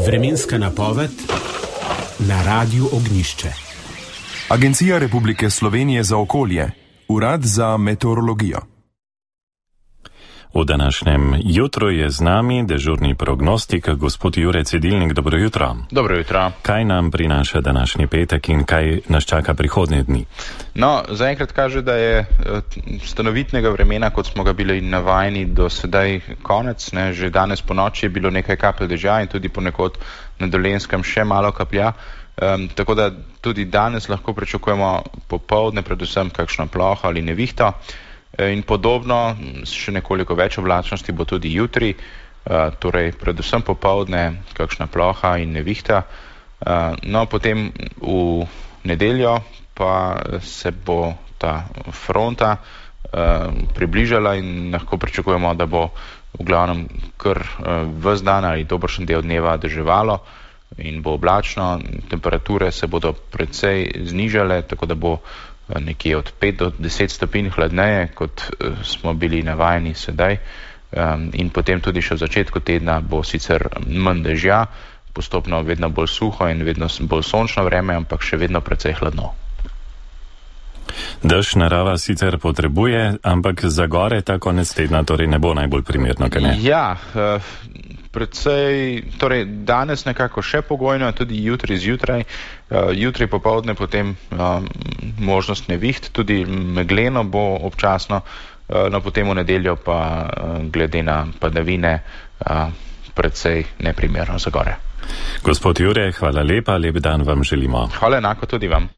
Vremenska napoved na Radiu Ognjišče. Agencija Republike Slovenije za okolje, Urad za meteorologijo. V današnjem jutru je z nami dežurni prognostik, gospod Jure Cedilnik. Dobro jutro. Dobro jutro. Kaj nam prinaša današnji petek in kaj nas čaka prihodnje dni? No, zaenkrat kaže, da je stanovitnega vremena, kot smo ga bili navajeni do sedaj, konec. Že danes po noči je bilo nekaj kapelj dežja in tudi ponekod na Dolenjskem še malo kaplja. Tako da tudi danes lahko pričakujemo popoldne, predvsem kakšno ploho ali nevihto. In podobno, še nekoliko več oblačnosti bo tudi jutri, torej predvsem popoldne kakšna ploha in nevihta. No, potem v nedeljo pa se bo ta fronta približala in lahko pričakujemo, da bo v glavnem kar ves dan ali dobršen del dneva deževalo in bo oblačno. Temperature se bodo precej znižale, tako da bo nekje od 5 do 10 stopinj hladneje, kot smo bili navajeni sedaj. In potem tudi še v začetku tedna bo sicer manj dežja, postopno vedno bolj suho in vedno bolj sončno vreme, ampak še vedno precej hladno. Dež narava sicer potrebuje, ampak za gore ta konec tedna torej ne bo najbolj primerno, kaj ne? Ja, predvsej, torej danes nekako še pogojno, tudi jutri zjutraj, jutri popoldne potem možnost neviht, tudi megleno bo občasno, no potem v nedeljo pa glede na padavine predvsej neprimerno za gore. Gospod Jure, hvala lepa, lep dan vam želimo. Hvala enako tudi vam.